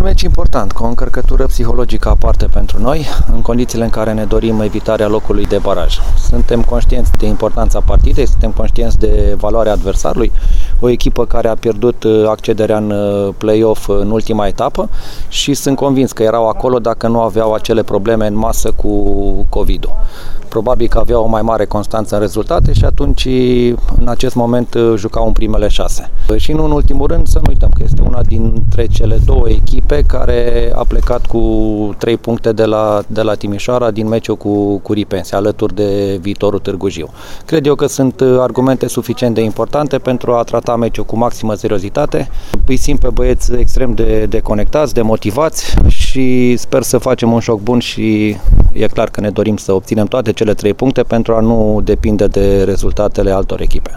meci important, cu o încărcătură psihologică aparte pentru noi, în condițiile în care ne dorim evitarea locului de baraj. Suntem conștienți de importanța partidei, suntem conștienți de valoarea adversarului, o echipă care a pierdut accederea în play-off în ultima etapă și sunt convins că erau acolo dacă nu aveau acele probleme în masă cu COVID-ul. Probabil că aveau o mai mare constanță în rezultate și atunci, în acest moment, jucau în primele 6. Și nu în ultimul rând, să nu uităm că este una dintre cele două echipe care a plecat cu 3 puncte de la Timișoara din meciul cu Ripense, alături de viitorul Târgu Jiu. Cred eu că sunt argumente suficient de importante pentru a trata meciul cu maximă seriozitate. Îi simt pe băieți extrem de conectați, de motivați și sper să facem un joc bun și e clar că ne dorim să obținem toate cele 3 puncte pentru a nu depinde de rezultatele altor echipe.